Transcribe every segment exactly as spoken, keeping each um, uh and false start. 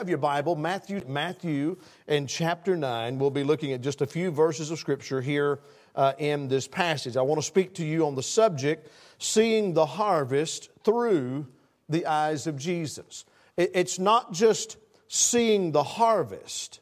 Have your Bible, Matthew, Matthew in chapter nine. We'll be looking at just a few verses of Scripture here uh, in this passage. I want to speak to you on the subject, seeing the harvest through the eyes of Jesus. It, it's not just seeing the harvest.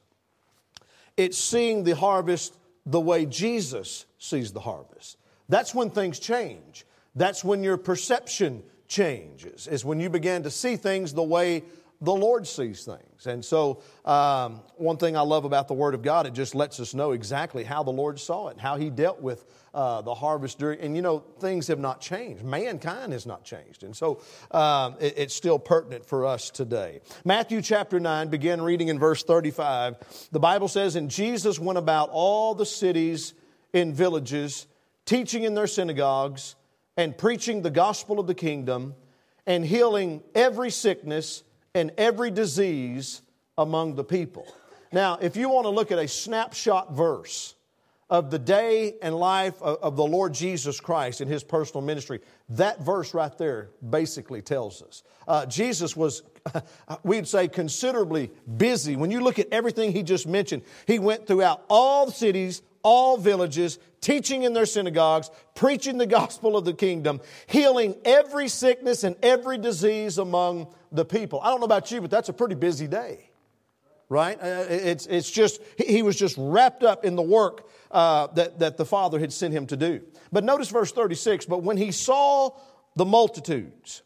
It's seeing the harvest the way Jesus sees the harvest. That's when things change. That's when your perception changes, is when you begin to see things the way the Lord sees things. And so um, one thing I love about the Word of God, it just lets us know exactly how the Lord saw it, how He dealt with uh, the harvest during. And you know, things have not changed. Mankind has not changed. And so um, it, it's still pertinent for us today. Matthew chapter nine, begin reading in verse thirty-five. The Bible says, "And Jesus went about all the cities and villages, teaching in their synagogues and preaching the gospel of the kingdom and healing every sickness and every disease among the people." Now, if you want to look at a snapshot verse of the day and life of, of the Lord Jesus Christ and His personal ministry, that verse right there basically tells us. Uh, Jesus was, we'd say, considerably busy. When you look at everything He just mentioned, He went throughout all the cities, all villages, teaching in their synagogues, preaching the gospel of the kingdom, healing every sickness and every disease among the people. I don't know about you, but that's a pretty busy day, right? Uh, it's it's just, he was just wrapped up in the work uh, that, that the Father had sent Him to do. But notice verse thirty-six, "But when He saw the multitudes,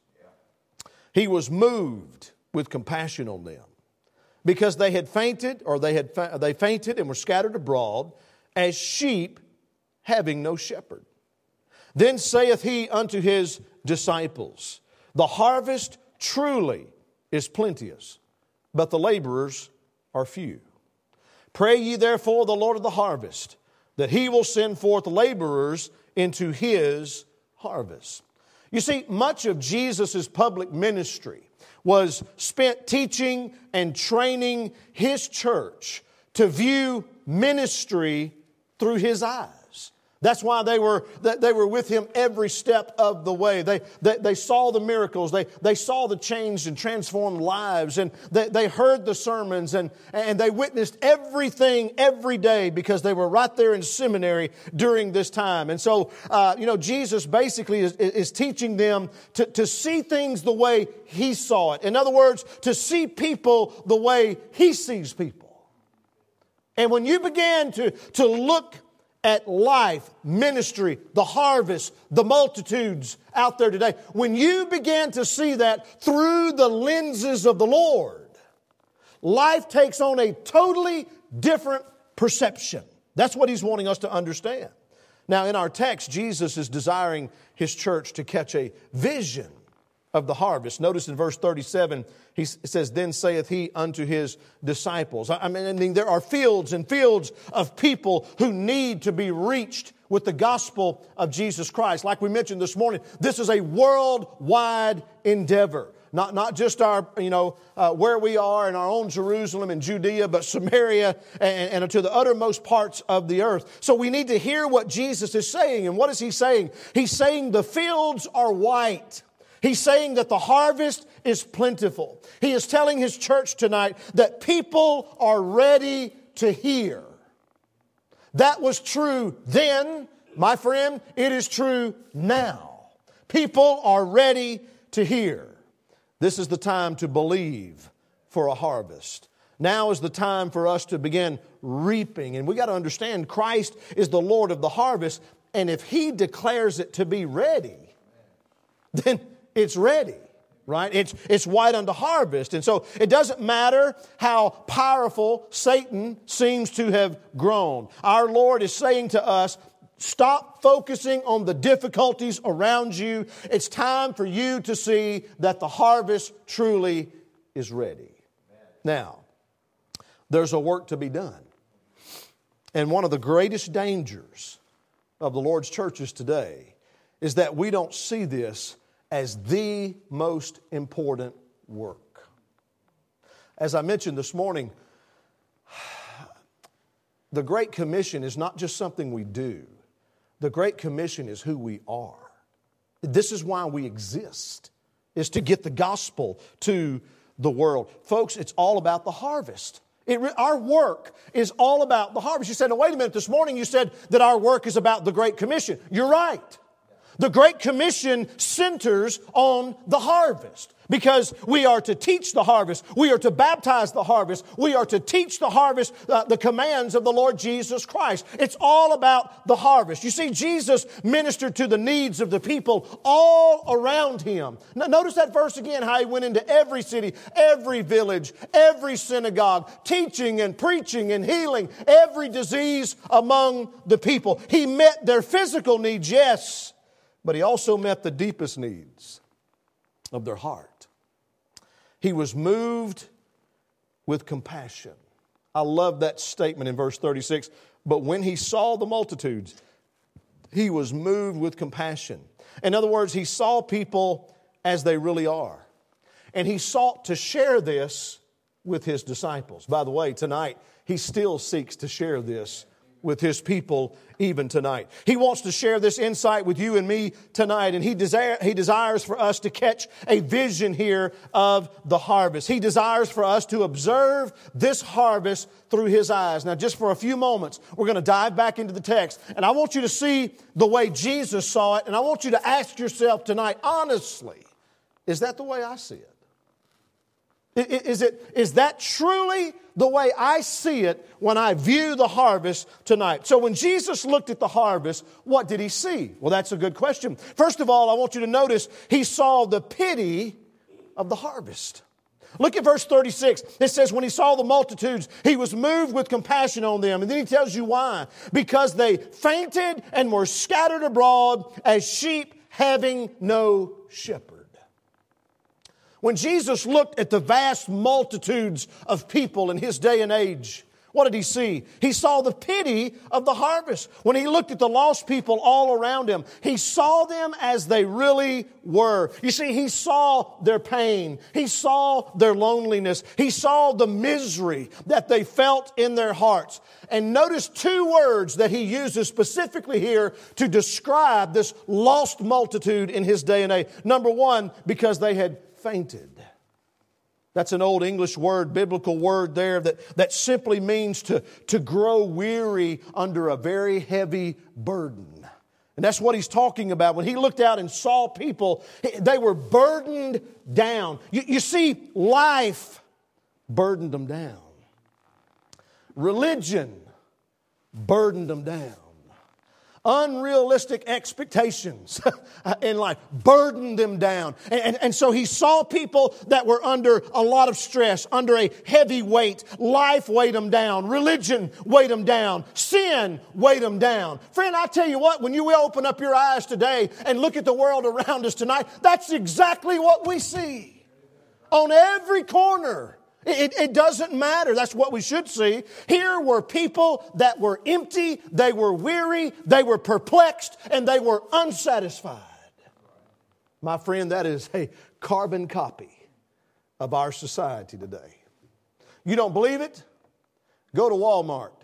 He was moved with compassion on them, because they had fainted, or they had fa- they fainted and were scattered abroad, as sheep having no shepherd. Then saith He unto His disciples, The harvest truly is plenteous, but the laborers are few. Pray ye therefore the Lord of the harvest, that He will send forth laborers into His harvest." You see, much of Jesus' public ministry was spent teaching and training His church to view ministry through His eyes. That's why they were they were with Him every step of the way. They they, they saw the miracles. They, they saw the changed and transformed lives. And they, they heard the sermons. And, and they witnessed everything every day because they were right there in seminary during this time. And so, uh, you know, Jesus basically is, is teaching them to, to see things the way He saw it. In other words, to see people the way He sees people. And when you began to, to look at life, ministry, the harvest, the multitudes out there today, when you began to see that through the lenses of the Lord, life takes on a totally different perception. That's what He's wanting us to understand. Now, in our text, Jesus is desiring His church to catch a vision of the harvest. Notice in verse thirty-seven, he says, "Then saith He unto His disciples." I mean, there are fields and fields of people who need to be reached with the gospel of Jesus Christ. Like we mentioned this morning, this is a worldwide endeavor. Not, not just our, you know, uh, where we are in our own Jerusalem and Judea, but Samaria and, and to the uttermost parts of the earth. So we need to hear what Jesus is saying. And what is He saying? He's saying the fields are white. He's saying that the harvest is plentiful. He is telling His church tonight that people are ready to hear. That was true then, my friend. It is true now. People are ready to hear. This is the time to believe for a harvest. Now is the time for us to begin reaping. And we got to understand Christ is the Lord of the harvest. And if He declares it to be ready, then it's ready, right? It's, it's white unto harvest. And so it doesn't matter how powerful Satan seems to have grown. Our Lord is saying to us, stop focusing on the difficulties around you. It's time for you to see that the harvest truly is ready. Now, there's a work to be done. And one of the greatest dangers of the Lord's churches today is that we don't see this as the most important work. As I mentioned this morning, the Great Commission is not just something we do. The Great Commission is who we are. This is why we exist, is to get the gospel to the world. Folks, it's all about the harvest. It, our work is all about the harvest. You said, no, wait a minute, this morning you said that our work is about the Great Commission. You're right. The Great Commission centers on the harvest because we are to teach the harvest. We are to baptize the harvest. We are to teach the harvest, uh, the commands of the Lord Jesus Christ. It's all about the harvest. You see, Jesus ministered to the needs of the people all around Him. Now, notice that verse again, how He went into every city, every village, every synagogue, teaching and preaching and healing every disease among the people. He met their physical needs, yes, but He also met the deepest needs of their heart. He was moved with compassion. I love that statement in verse thirty-six. But when He saw the multitudes, He was moved with compassion. In other words, He saw people as they really are. And He sought to share this with His disciples. By the way, tonight, He still seeks to share this with His people even tonight. He wants to share this insight with you and me tonight, and He desire, He desires for us to catch a vision here of the harvest. He desires for us to observe this harvest through His eyes. Now, just for a few moments, we're going to dive back into the text, and I want you to see the way Jesus saw it, and I want you to ask yourself tonight, honestly, is that the way I see it? Is it, is that truly the way I see it when I view the harvest tonight? So when Jesus looked at the harvest, what did He see? Well, that's a good question. First of all, I want you to notice He saw the pity of the harvest. Look at verse thirty-six. It says, when He saw the multitudes, He was moved with compassion on them. And then He tells you why. Because they fainted and were scattered abroad as sheep having no shepherd. When Jesus looked at the vast multitudes of people in His day and age, what did He see? He saw the pity of the harvest. When He looked at the lost people all around Him, He saw them as they really were. You see, He saw their pain. He saw their loneliness. He saw the misery that they felt in their hearts. And notice two words that He uses specifically here to describe this lost multitude in His day and age. Number one, because they had fainted. That's an old English word, biblical word there that, that simply means to, to grow weary under a very heavy burden. And that's what He's talking about. When He looked out and saw people, they were burdened down. You, you see, life burdened them down. Religion burdened them down. Unrealistic expectations in life burdened them down. And, and, and so He saw people that were under a lot of stress, under a heavy weight. Life weighed them down. Religion weighed them down. Sin weighed them down. Friend, I tell you what, when you open up your eyes today and look at the world around us tonight, that's exactly what we see. On every corner. It, it doesn't matter. That's what we should see. Here were people that were empty, they were weary, they were perplexed, and they were unsatisfied. My friend, that is a carbon copy of our society today. You don't believe it? Go to Walmart.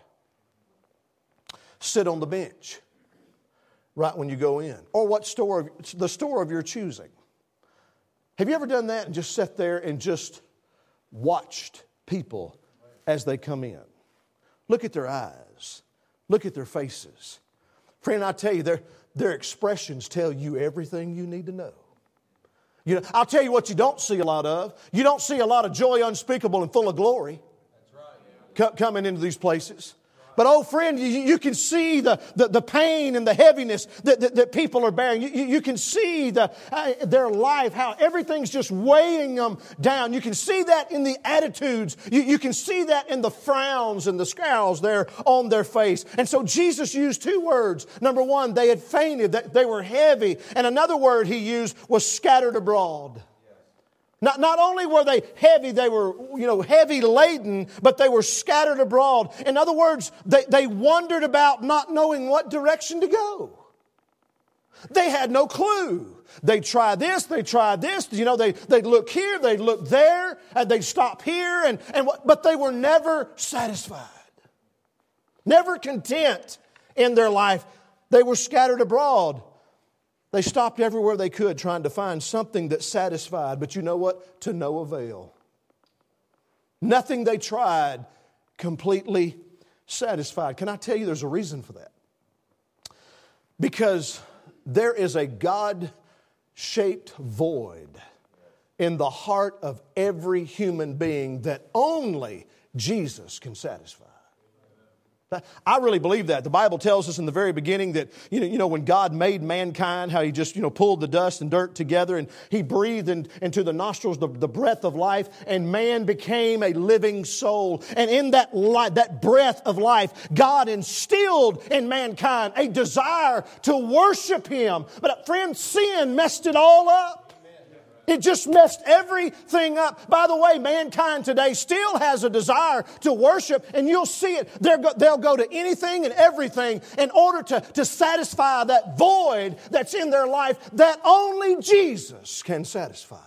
Sit on the bench right when you go in. Or what store, the store of your choosing. Have you ever done that and just sat there and just watched people as they come in? Look at their eyes. Look at their faces. Friend, I tell you, their, their expressions tell you everything you need to know. You know, I'll tell you what you don't see a lot of. You don't see a lot of joy unspeakable and full of glory. That's right, yeah. coming into these places. But, oh, friend, you, you can see the, the, the pain and the heaviness that, that, that people are bearing. You, you, you can see the, uh, their life, how everything's just weighing them down. You can see that in the attitudes. You, you can see that in the frowns and the scowls there on their face. And so Jesus used two words. Number one, they had fainted, that they were heavy. And another word He used was scattered abroad. Not, not only were they heavy, they were, you know, heavy laden, but they were scattered abroad. In other words, they, they wandered about not knowing what direction to go. They had no clue. They'd try this, they'd try this, you know, they, they'd look here, they'd look there, and they'd stop here, and, and but they were never satisfied. Never content in their life. They were scattered abroad. They stopped everywhere they could trying to find something that satisfied. But you know what? To no avail. Nothing they tried completely satisfied. Can I tell you there's a reason for that? Because there is a God-shaped void in the heart of every human being that only Jesus can satisfy. I really believe that. The Bible tells us in the very beginning that, you know, you know, when God made mankind, how He just, you know, pulled the dust and dirt together and He breathed in, into the nostrils the, the breath of life, and man became a living soul. And in that life, that breath of life, God instilled in mankind a desire to worship Him. But friend, sin messed it all up. It just messed everything up. By the way, mankind today still has a desire to worship, and you'll see it. Go, they'll go to anything and everything in order to, to satisfy that void that's in their life that only Jesus can satisfy.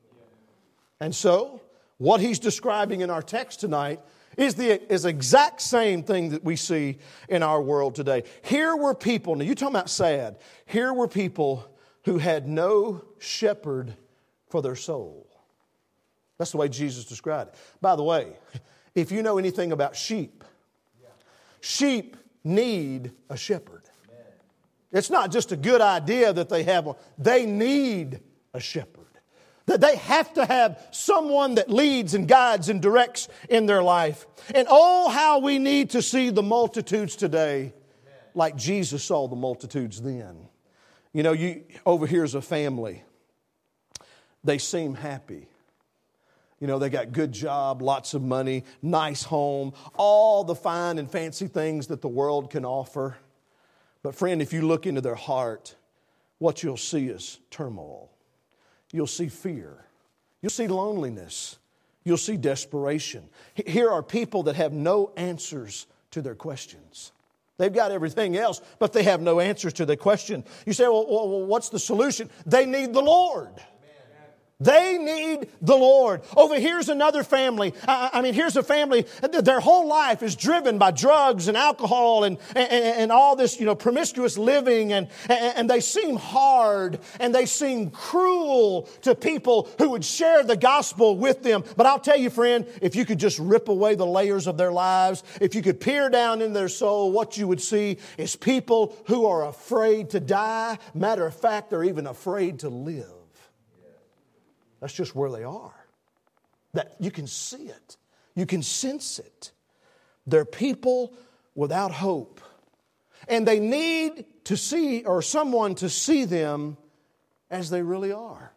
And so, what he's describing in our text tonight is the is exact same thing that we see in our world today. Here were people, now you're talking about sad, here were people who had no shepherd for their soul. That's the way Jesus described it. By the way, if you know anything about sheep, sheep need a shepherd. It's not just a good idea that they have one. They need a shepherd. That they have to have someone that leads and guides and directs in their life. And oh, how we need to see the multitudes today like Jesus saw the multitudes then. You know, you over here's a family. They seem happy. You know, they got good job, lots of money, nice home, all the fine and fancy things that the world can offer. But friend, if you look into their heart, what you'll see is turmoil. You'll see fear. You'll see loneliness. You'll see desperation. Here are people that have no answers to their questions. They've got everything else, but they have no answers to their question. You say, well, well what's the solution? They need the Lord. They need the Lord. Over here's another family. I, I mean, here's a family. Their whole life is driven by drugs and alcohol and, and, and all this, you know, promiscuous living. And, and they seem hard and they seem cruel to people who would share the gospel with them. But I'll tell you, friend, if you could just rip away the layers of their lives, if you could peer down in their soul, what you would see is people who are afraid to die. Matter of fact, they're even afraid to live. That's just where they are. That you can see it. You can sense it. They're people without hope. And they need to see, or someone to see them as they really are.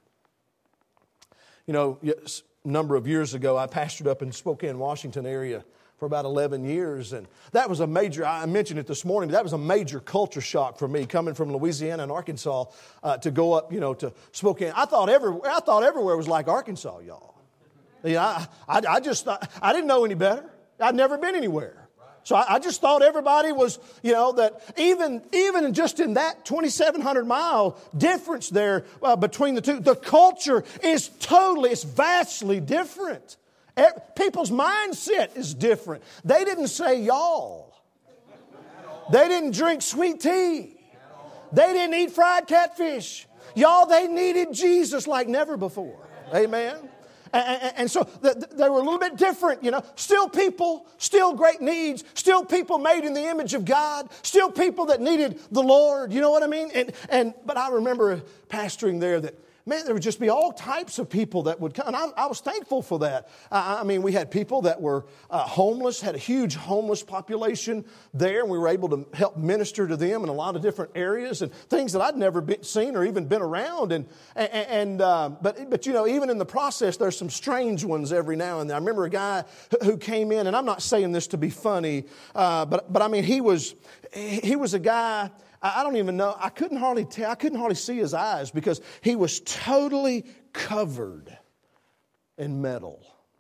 You know, a number of years ago, I pastored up in Spokane, Washington area for about eleven years. And that was a major, I mentioned it this morning, but that was a major culture shock for me, coming from Louisiana and Arkansas uh, to go up, you know, to Spokane. I thought everywhere, I thought everywhere was like Arkansas, y'all. You know, I, I, I just, I, I didn't know any better. I'd never been anywhere. So I, I just thought everybody was, you know, that even, even just in that twenty-seven hundred mile difference there uh, between the two, the culture is totally, it's vastly different. People's mindset is different. They didn't say y'all. They didn't drink sweet tea. They didn't eat fried catfish. Y'all, they needed Jesus like never before. Amen. And, and so they were a little bit different, you know. Still people, still great needs, still people made in the image of God, still people that needed the Lord. You know what I mean? And, and but I remember pastoring there that, man, there would just be all types of people that would come. And I, I was thankful for that. I, I mean, we had people that were uh, homeless, had a huge homeless population there, and we were able to help minister to them in a lot of different areas and things that I'd never been, seen or even been around. And, and, and uh, but, but, you know, even in the process, there's some strange ones every now and then. I remember a guy who came in, and I'm not saying this to be funny, uh, but, but I mean, he was, he was a guy, I don't even know. I couldn't hardly tell. I couldn't hardly see his eyes because he was totally covered in metal.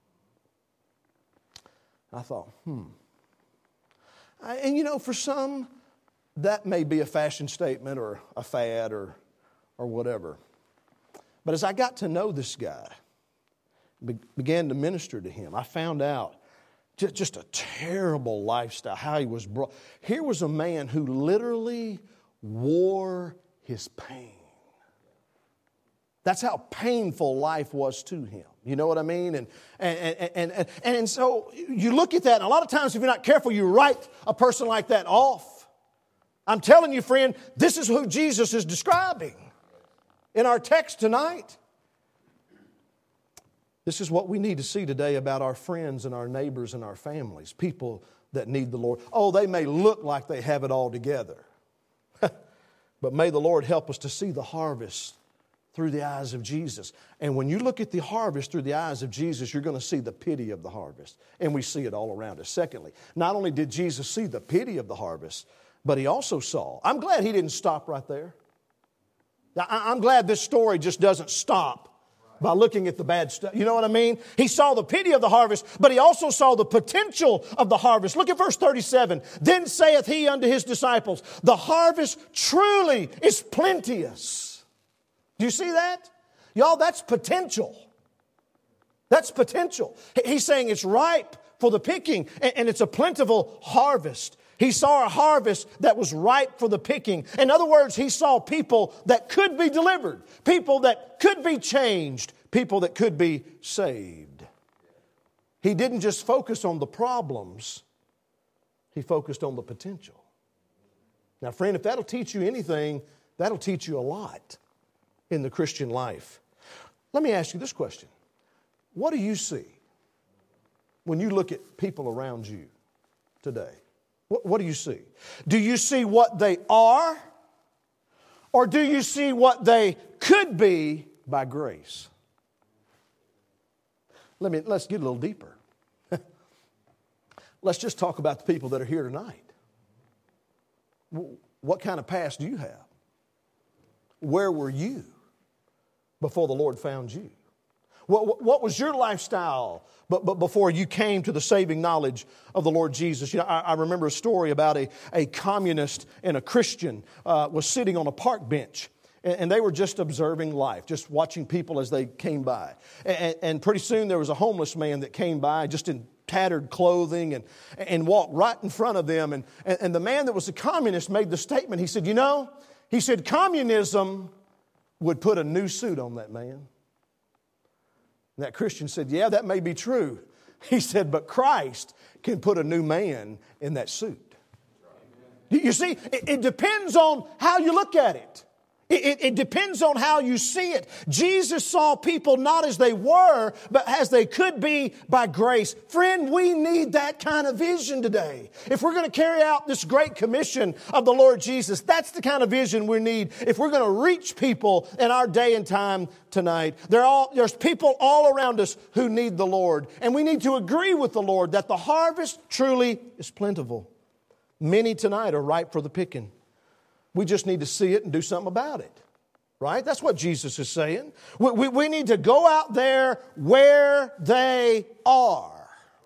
I thought, hmm. I, and you know, for some, that may be a fashion statement or a fad or, or whatever. But as I got to know this guy, be, began to minister to him, I found out just, just a terrible lifestyle, how he was brought. Here was a man who literally wore his pain. That's how painful life was to him. You know what I mean? And, and, and, and, and, and so you look at that, and a lot of times if you're not careful, you write a person like that off. I'm telling you, friend, this is who Jesus is describing in our text tonight. This is what we need to see today about our friends and our neighbors and our families, people that need the Lord. Oh, they may look like they have it all together, but may the Lord help us to see the harvest through the eyes of Jesus. And when you look at the harvest through the eyes of Jesus, you're going to see the pity of the harvest. And we see it all around us. Secondly, not only did Jesus see the pity of the harvest, but He also saw. I'm glad He didn't stop right there. I'm glad this story just doesn't stop by looking at the bad stuff. You know what I mean? He saw the pity of the harvest, but He also saw the potential of the harvest. Look at verse thirty-seven. Then saith He unto His disciples, the harvest truly is plenteous. Do you see that? Y'all, that's potential. That's potential. He's saying it's ripe for the picking, and it's a plentiful harvest. He saw a harvest that was ripe for the picking. In other words, He saw people that could be delivered, people that could be changed, people that could be saved. He didn't just focus on the problems, He focused on the potential. Now, friend, if that'll teach you anything, that'll teach you a lot in the Christian life. Let me ask you this question. What do you see when you look at people around you today? What, what do you see? Do you see what they are? Or do you see what they could be by grace? Let me, let's get a little deeper. Let's just talk about the people that are here tonight. What kind of past do you have? Where were you before the Lord found you? What, what was your lifestyle but, but before you came to the saving knowledge of the Lord Jesus? You know, I, I remember a story about a, a communist and a Christian uh, was sitting on a park bench. And, and they were just observing life, just watching people as they came by. And, and pretty soon there was a homeless man that came by just in tattered clothing and, and walked right in front of them. And, and, and the man that was a communist made the statement. He said, you know, he said, communism would put a new suit on that man. And that Christian said, yeah, that may be true. He said, but Christ can put a new man in that suit. You see, it, it depends on how you look at it. It, it, it depends on how you see it. Jesus saw people not as they were, but as they could be by grace. Friend, we need that kind of vision today. If we're going to carry out this great commission of the Lord Jesus, that's the kind of vision we need if we're going to reach people in our day and time tonight. There all, there's people all around us who need the Lord. And we need to agree with the Lord that the harvest truly is plentiful. Many tonight are ripe for the picking. We just need to see it and do something about it. Right? That's what Jesus is saying. We, we, we need to go out there where they are.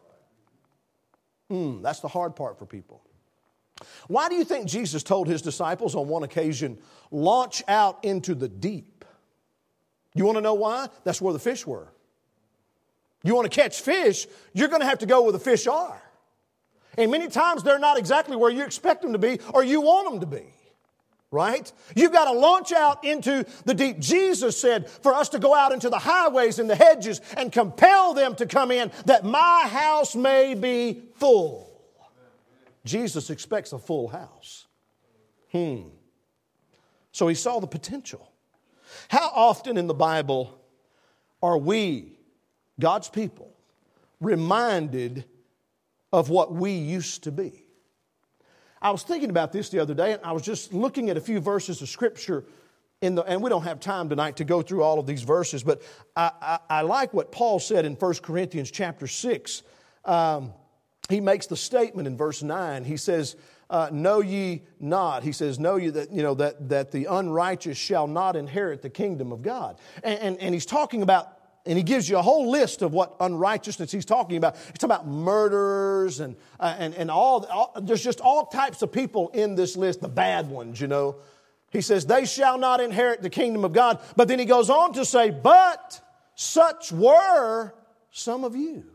Hmm, that's the hard part for people. Why do you think Jesus told His disciples on one occasion, launch out into the deep? You want to know why? That's where the fish were. You want to catch fish, you're going to have to go where the fish are. And many times they're not exactly where you expect them to be or you want them to be. Right? You've got to launch out into the deep. Jesus said for us to go out into the highways and the hedges and compel them to come in that my house may be full. Jesus expects a full house. Hmm. So He saw the potential. How often in the Bible are we, God's people, reminded of what we used to be? I was thinking about this the other day, and I was just looking at a few verses of Scripture, in the, and we don't have time tonight to go through all of these verses, but I, I, I like what Paul said in First Corinthians chapter six. Um, he makes the statement in verse nine. He says, uh, know ye not, he says, know ye that, you know, that, that the unrighteous shall not inherit the kingdom of God. And, and, and he's talking about, and he gives you a whole list of what unrighteousness he's talking about. He's talking about murderers and uh, and and all, all. There's just all types of people in this list, the bad ones, you know. He says, they shall not inherit the kingdom of God. But then he goes on to say, but such were some of you.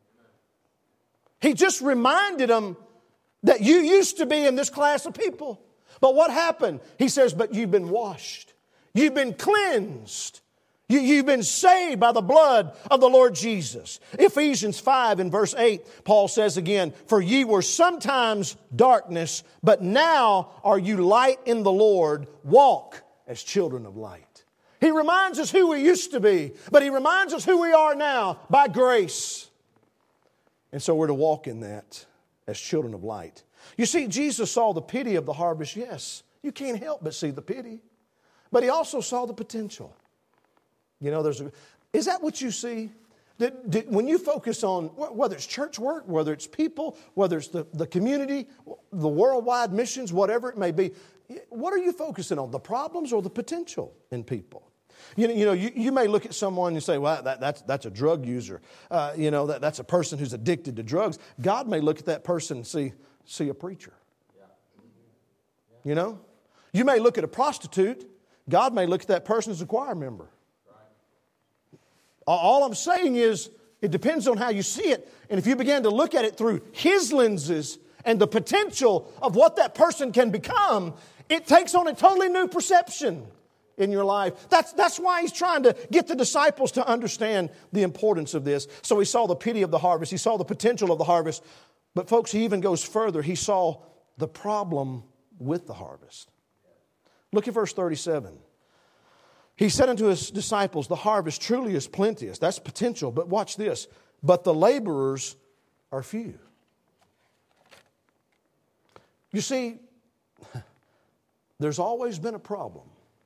He just reminded them that you used to be in this class of people. But what happened? He says, but you've been washed. You've been cleansed. You, you've been saved by the blood of the Lord Jesus. Ephesians five and verse eight, Paul says again, "For ye were sometimes darkness, but now are you light in the Lord. Walk as children of light." He reminds us who we used to be, but He reminds us who we are now by grace. And so we're to walk in that as children of light. You see, Jesus saw the pity of the harvest, yes. You can't help but see the pity. But He also saw the potential. You know, there's a, is that what you see? Did, did, when you focus on, whether it's church work, whether it's people, whether it's the, the community, the worldwide missions, whatever it may be, what are you focusing on, the problems or the potential in people? You know, you, know, you, you may look at someone and say, well, that, that's, that's a drug user. Uh, you know, that, that's a person who's addicted to drugs. God may look at that person and see, see a preacher. You know? You may look at a prostitute. God may look at that person as a choir member. All I'm saying is, it depends on how you see it. And if you begin to look at it through His lenses and the potential of what that person can become, it takes on a totally new perception in your life. That's, that's why He's trying to get the disciples to understand the importance of this. So He saw the pity of the harvest. He saw the potential of the harvest. But folks, He even goes further. He saw the problem with the harvest. Look at verse thirty-seven. He said unto His disciples, "The harvest truly is plenteous." That's potential. But watch this. "But the laborers are few." You see, there's always been a problem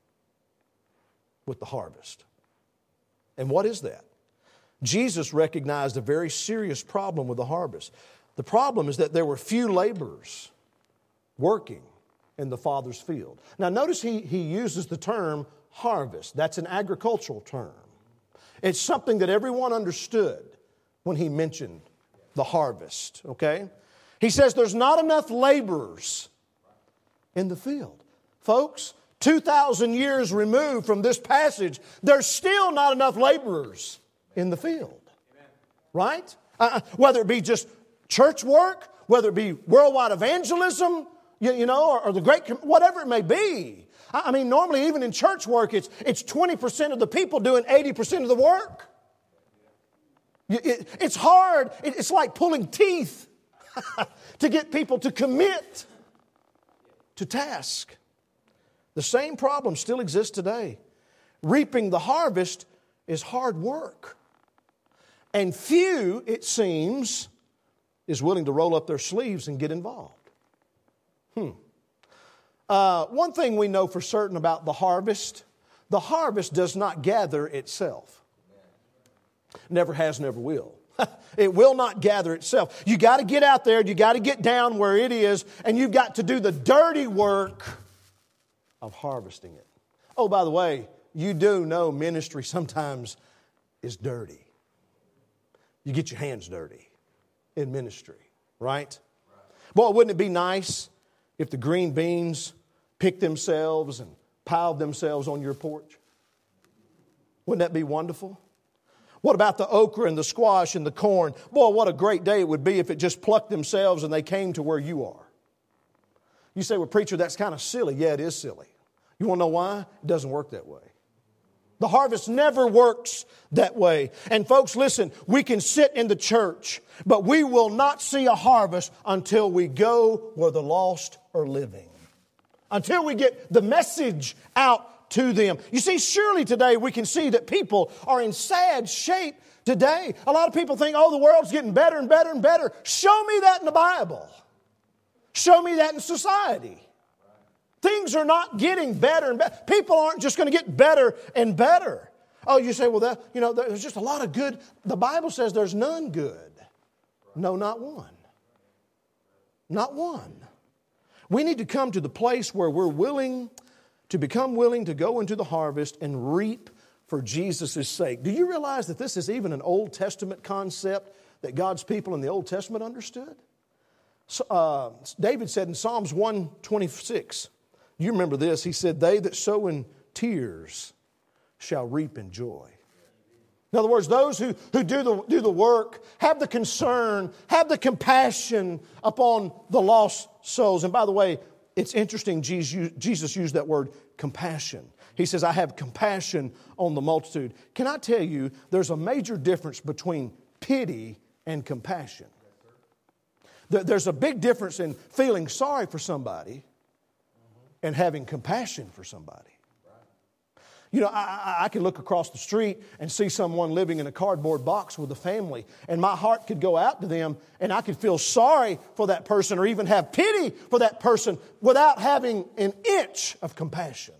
with the harvest. And what is that? Jesus recognized a very serious problem with the harvest. The problem is that there were few laborers working in the Father's field. Now notice he, he uses the term harvest. That's an agricultural term. It's something that everyone understood when He mentioned the harvest, okay? He says there's not enough laborers in the field. Folks, two thousand years removed from this passage, there's still not enough laborers in the field. Right? Uh, whether it be just church work, whether it be worldwide evangelism, you, you know, or, or the great, whatever it may be. I mean, normally even in church work, it's, it's twenty percent of the people doing eighty percent of the work. It, it's hard. It, it's like pulling teeth to get people to commit to task. The same problem still exists today. Reaping the harvest is hard work. And few, it seems, is willing to roll up their sleeves and get involved. Hmm. Uh, one thing we know for certain about the harvest, the harvest does not gather itself. Never has, never will. It will not gather itself. You got to get out there, you got to get down where it is, and you've got to do the dirty work of harvesting it. Oh, by the way, you do know ministry sometimes is dirty. You get your hands dirty in ministry, right? Boy, wouldn't it be nice if the green beans picked themselves and piled themselves on your porch? Wouldn't that be wonderful? What about the okra and the squash and the corn? Boy, what a great day it would be if it just plucked themselves and they came to where you are. You say, well, preacher, that's kind of silly. Yeah, it is silly. You want to know why? It doesn't work that way. The harvest never works that way. And folks, listen, we can sit in the church, but we will not see a harvest until we go where the lost are living. Until we get the message out to them. You see, surely today we can see that people are in sad shape today. A lot of people think, oh, the world's getting better and better and better. Show me that in the Bible. Show me that in society. Things are not getting better and better. People aren't just going to get better and better. Oh, you say, well, that, you know, there's just a lot of good. The Bible says there's none good. No, not one. Not one. We need to come to the place where we're willing to become willing to go into the harvest and reap for Jesus' sake. Do you realize that this is even an Old Testament concept that God's people in the Old Testament understood? So, uh, David said in Psalms one twenty-six, you remember this, he said, they that sow in tears shall reap in joy. In other words, those who, who do, the, do the work, have the concern, have the compassion upon the lost souls. And by the way, it's interesting Jesus used that word compassion. He says, I have compassion on the multitude. Can I tell you, there's a major difference between pity and compassion. There's a big difference in feeling sorry for somebody and having compassion for somebody. You know, I, I, I can look across the street and see someone living in a cardboard box with a family, and my heart could go out to them, and I could feel sorry for that person or even have pity for that person without having an inch of compassion.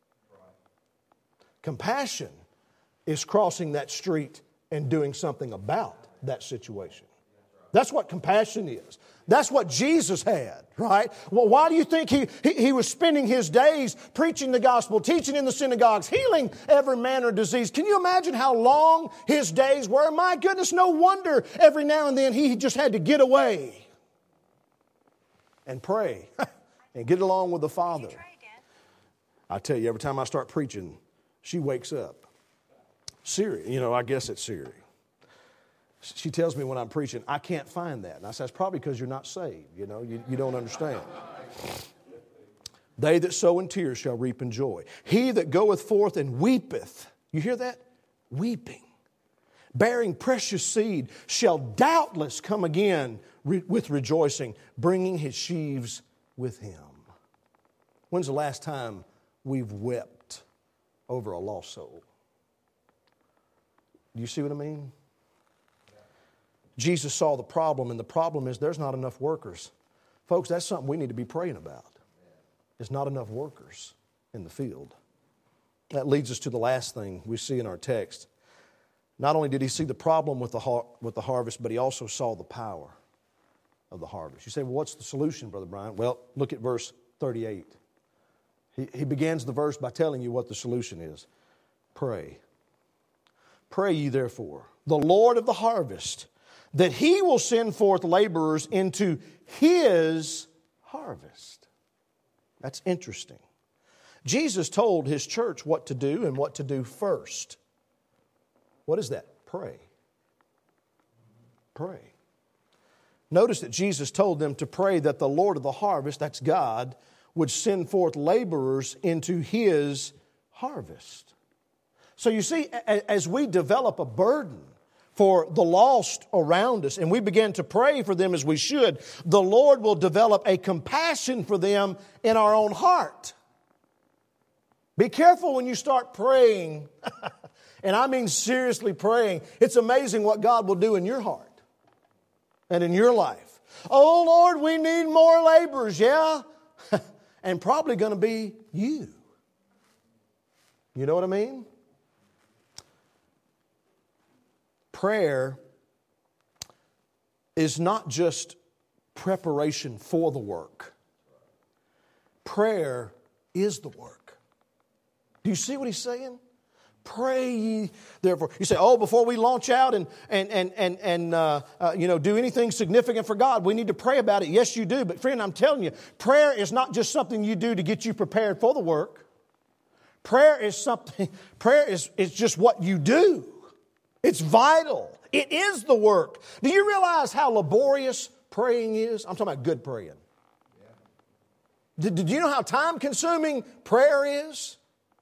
Compassion is crossing that street and doing something about that situation. That's what compassion is. That's what Jesus had, right? Well, why do you think he, he, he was spending his days preaching the gospel, teaching in the synagogues, healing every manner of disease? Can you imagine how long his days were? My goodness, no wonder every now and then he just had to get away and pray and get along with the Father. I tell you, every time I start preaching, she wakes up. Siri, you know, I guess it's Siri. She tells me when I'm preaching, I can't find that. And I say, it's probably because you're not saved. You know, you, you don't understand. They that sow in tears shall reap in joy. He that goeth forth and weepeth, you hear that? Weeping, bearing precious seed, shall doubtless come again re- with rejoicing, bringing his sheaves with him. When's the last time we've wept over a lost soul? Do you see what I mean? Jesus saw the problem, and the problem is there's not enough workers. Folks, that's something we need to be praying about. There's not enough workers in the field. That leads us to the last thing we see in our text. Not only did he see the problem with the, har- with the harvest, but he also saw the power of the harvest. You say, well, what's the solution, Brother Brian? Well, look at verse thirty-eight. He, he begins the verse by telling you what the solution is. Pray. Pray ye therefore, the Lord of the harvest, that he will send forth laborers into his harvest. That's interesting. Jesus told his church what to do and what to do first. What is that? Pray. Pray. Notice that Jesus told them to pray that the Lord of the harvest, that's God, would send forth laborers into his harvest. So you see, as we develop a burden for the lost around us, and we begin to pray for them as we should, the Lord will develop a compassion for them in our own heart. Be careful when you start praying, and I mean seriously praying. It's amazing what God will do in your heart and in your life. Oh, Lord, we need more laborers, yeah? And probably going to be you. You know what I mean? Prayer is not just preparation for the work. Prayer is the work. Do you see what he's saying? Pray ye therefore. You say, oh, before we launch out and and and and and uh, uh, you know do anything significant for God, we need to pray about it. Yes, you do. But friend, I'm telling you, prayer is not just something you do to get you prepared for the work. Prayer is something. Prayer is is just what you do. It's vital. It is the work. Do you realize how laborious praying is? I'm talking about good praying. Yeah. Did, did you know how time-consuming prayer is?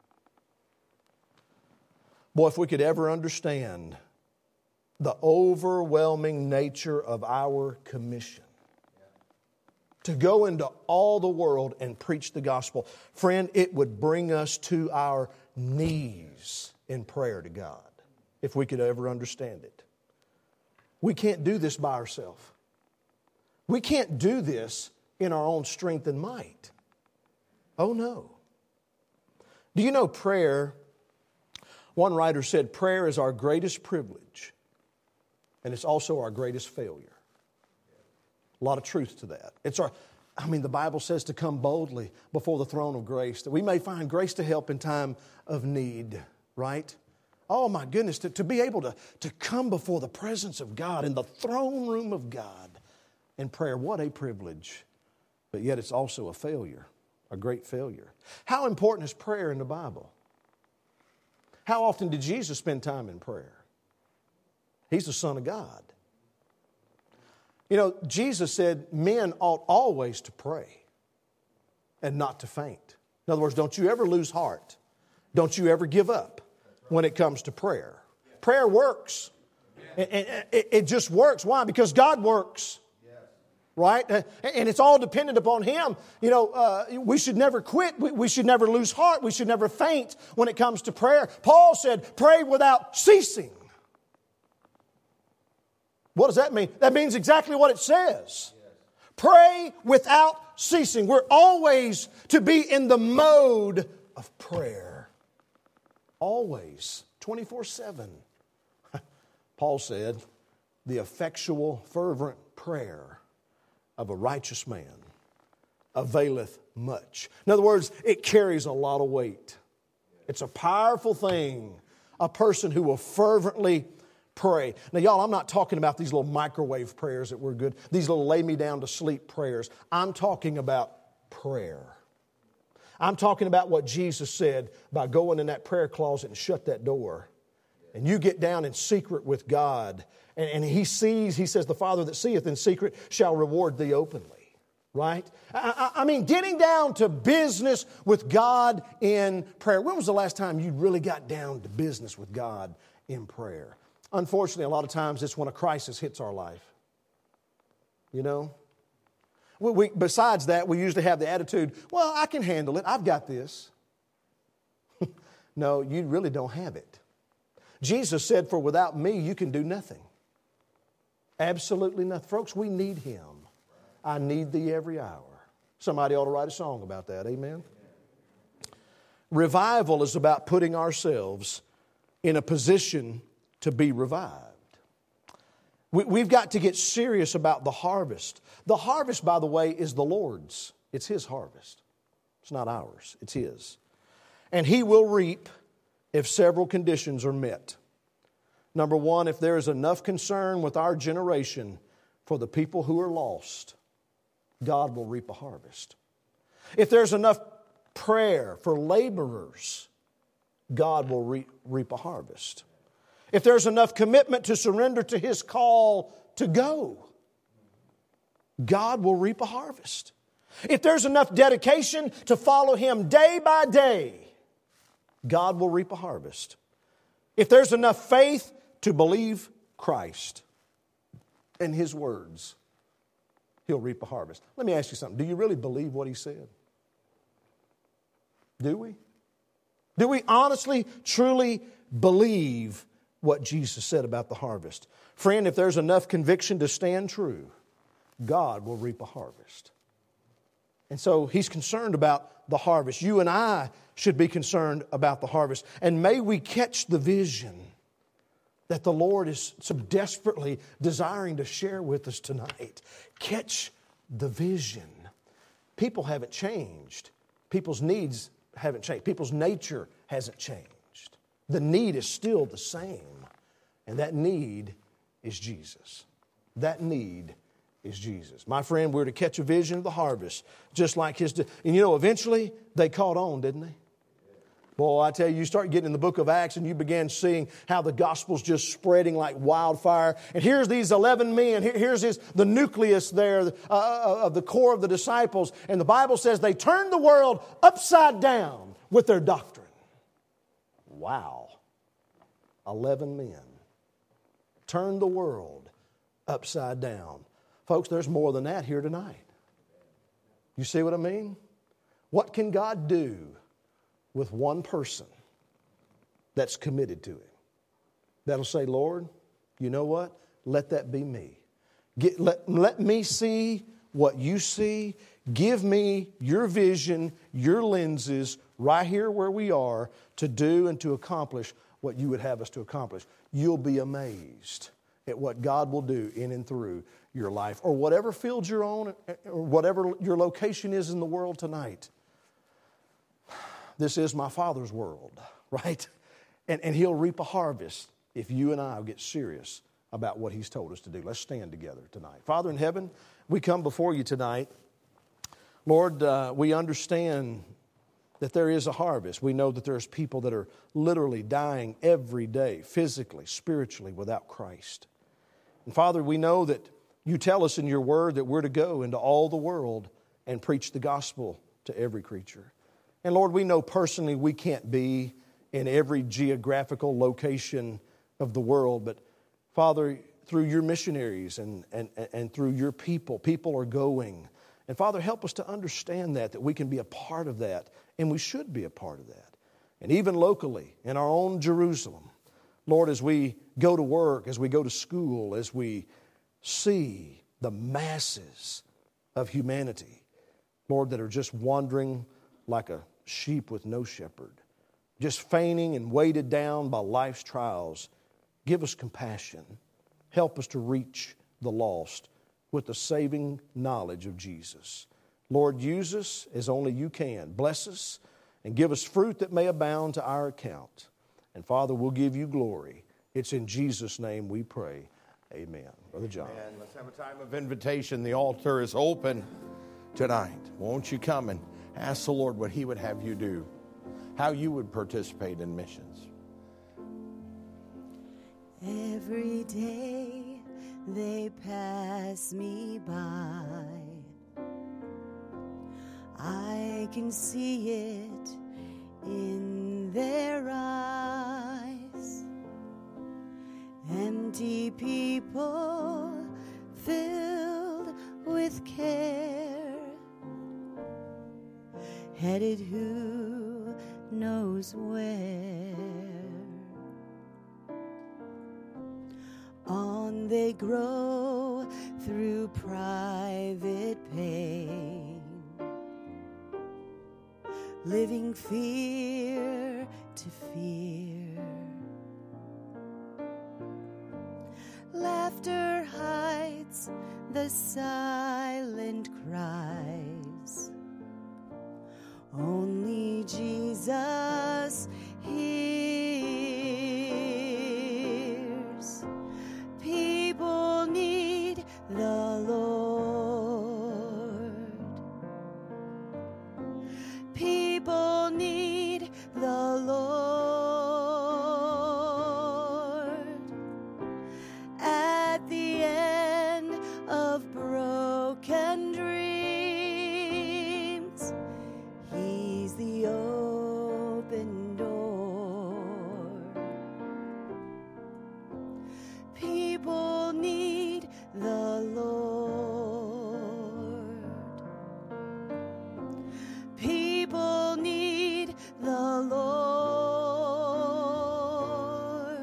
Boy, if we could ever understand the overwhelming nature of our commission to go into all the world and preach the gospel, friend, it would bring us to our knees in prayer to God. If we could ever understand it. We can't do this by ourselves. We can't do this in our own strength and might. Oh no. Do you know prayer, one writer said, prayer is our greatest privilege and it's also our greatest failure. A lot of truth to that. It's our, I mean, the Bible says to come boldly before the throne of grace, that we may find grace to help in time of need, right? Oh my goodness, to, to be able to, to come before the presence of God in the throne room of God in prayer. What a privilege. But yet it's also a failure, a great failure. How important is prayer in the Bible? How often did Jesus spend time in prayer? He's the Son of God. You know, Jesus said men ought always to pray and not to faint. In other words, don't you ever lose heart. Don't you ever give up when it comes to prayer. Prayer works. And it just works. Why? Because God works. Right? And it's all dependent upon Him. You know, uh, we should never quit. We, we should never lose heart. We should never faint when it comes to prayer. Paul said, pray without ceasing. What does that mean? That means exactly what it says. Pray without ceasing. We're always to be in the mode of prayer. Always. twenty-four seven. Paul said, the effectual, fervent prayer of a righteous man availeth much. In other words, it carries a lot of weight. It's a powerful thing. A person who will fervently pray. Now, y'all, I'm not talking about these little microwave prayers that were good. These little lay me down to sleep prayers. I'm talking about prayer. I'm talking about what Jesus said by going in that prayer closet and shut that door. And you get down in secret with God. And, and He sees, He says, the Father that seeth in secret shall reward thee openly. Right? I, I, I mean, getting down to business with God in prayer. When was the last time you really got down to business with God in prayer? Unfortunately, a lot of times it's when a crisis hits our life. You know? We, we, besides that, we usually have the attitude, well, I can handle it. I've got this. No, you really don't have it. Jesus said, for without me, you can do nothing. Absolutely nothing. Folks, we need Him. I need thee every hour. Somebody ought to write a song about that. Amen? Revival is about putting ourselves in a position to be revived. We, we've got to get serious about the harvest. The harvest, by the way, is the Lord's. It's His harvest. It's not ours. It's His. And He will reap if several conditions are met. Number one, if there is enough concern with our generation for the people who are lost, God will reap a harvest. If there's enough prayer for laborers, God will re- reap a harvest. If there's enough commitment to surrender to His call to go, God will reap a harvest. If there's enough dedication to follow Him day by day, God will reap a harvest. If there's enough faith to believe Christ and His words, He'll reap a harvest. Let me ask you something. Do you really believe what He said? Do we? Do we honestly, truly believe what Jesus said about the harvest? Friend, if there's enough conviction to stand true, God will reap a harvest. And so He's concerned about the harvest. You and I should be concerned about the harvest. And may we catch the vision that the Lord is so desperately desiring to share with us tonight. Catch the vision. People haven't changed. People's needs haven't changed. People's nature hasn't changed. The need is still the same. And that need is Jesus. That need is Jesus. My friend, we're to catch a vision of the harvest, just like His... And you know, eventually, they caught on, didn't they? Boy, I tell you, you start getting in the book of Acts and you began seeing how the gospel's just spreading like wildfire. And here's these eleven men. Here, here's his, the nucleus there uh, of the core of the disciples. And the Bible says they turned the world upside down with their doctrine. Wow. eleven men. Turned the world upside down. Folks, there's more than that here tonight. You see what I mean? What can God do with one person that's committed to Him? That'll say, Lord, you know what? Let that be me. Get, let, let me see what you see. Give me your vision, your lenses, right here where we are, to do and to accomplish what you would have us to accomplish. You'll be amazed at what God will do in and through your life, or whatever field you're on, or whatever your location is in the world tonight. This is my Father's world, right? And, and He'll reap a harvest if you and I will get serious about what He's told us to do. Let's stand together tonight. Father in heaven, we come before You tonight. Lord, uh, we understand that there is a harvest. We know that there's people that are literally dying every day, physically, spiritually, without Christ. And Father, we know that You tell us in Your word that we're to go into all the world and preach the gospel to every creature. And Lord, we know personally we can't be in every geographical location of the world. But Father, through your missionaries and, and, and through your people, people are going. And Father, help us to understand that, that we can be a part of that, and we should be a part of that. And even locally, in our own Jerusalem, Lord, as we go to work, as we go to school, as we see the masses of humanity, Lord, that are just wandering like a sheep with no shepherd, just fainting and weighted down by life's trials, give us compassion. Help us to reach the lost with the saving knowledge of Jesus. Lord, use us as only you can. Bless us and give us fruit that may abound to our account. And Father, we'll give you glory. It's in Jesus' name we pray. Amen. Brother John. Amen. Let's have a time of invitation. The altar is open tonight. Won't you come and ask the Lord what he would have you do, how you would participate in missions. Every day they pass me by, I can see it in their eyes. Empty people filled with care, headed who knows where. On they grow through private pain, living fear to fear. Laughter hides the silent cries. Only Jesus hears. People need the Lord. People need the Lord. At the end of broken dreams, He's the open door. People need the Lord. People need the Lord.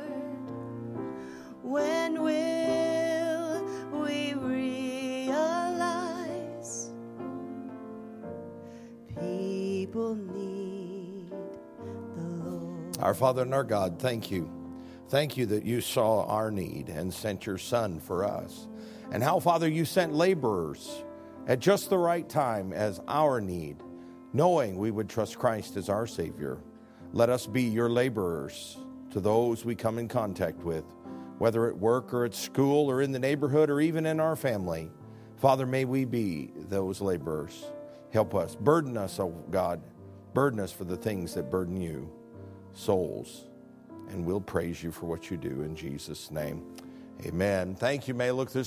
When will we realize people need the Lord? Our Father and our God, thank you. Thank you that you saw our need and sent your Son for us. And how, Father, you sent laborers at just the right time as our need, knowing we would trust Christ as our Savior. Let us be your laborers to those we come in contact with, whether at work or at school or in the neighborhood or even in our family. Father, may we be those laborers. Help us. Burden us, oh God. Burden us for the things that burden you, souls. And we'll praise you for what you do in Jesus' name. Amen. Thank you. May I look this